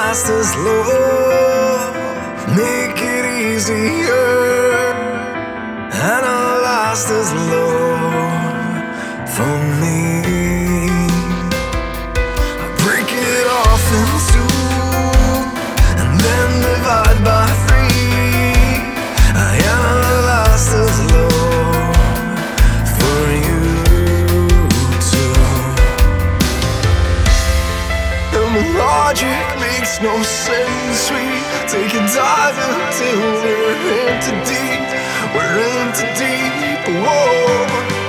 analyzed as love. Make it easier. Analyzed as love for me. I break it off in two and then divide by three. I analyzed as love for you too. And the logic makes no sense. We take a dive until we're into deep. We're into deep. Whoa.